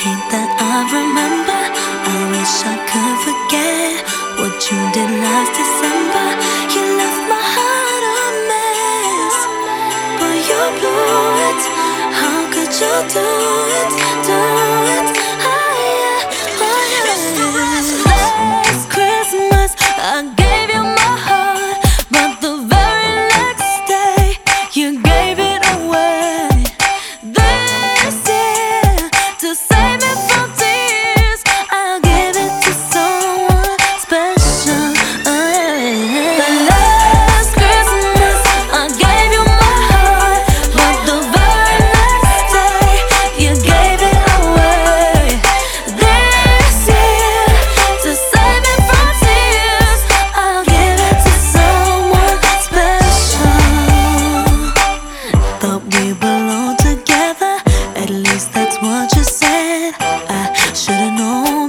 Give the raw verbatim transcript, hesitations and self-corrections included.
hate that I remember. I wish I could forget what you did last December. You left my heart a mess, but you blew it. How could you do it, do it? Oh yeah, oh yeah. Last Christmas I gave you my heart, but the very next day you gave it away. This year, to save me from tears, I'll give it to someone special. Oh, yeah. The last Christmas I gave you my heart, but the very next day you gave it away. This year, to save me from tears, I'll give it to someone special. Thought we belonged together, at least that's what you said. I should've known